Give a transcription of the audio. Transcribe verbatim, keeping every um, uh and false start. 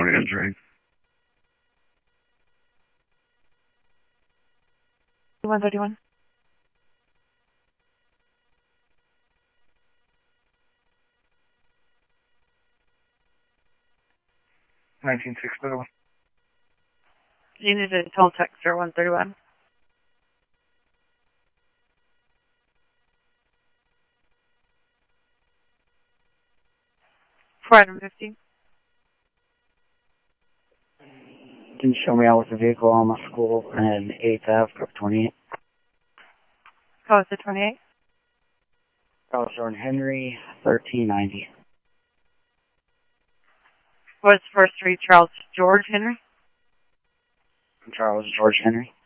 injury. one thirty-one. nineteen six one. You need to tell Texter one thirty-one. four hundred fifty. Can you show me out with the vehicle on my school and eighth Avenue, group twenty-eight? How was it, twenty-eight? Charles Jordan Henry, thirteen ninety. What's first three? Charles George Henry? Charles George Henry.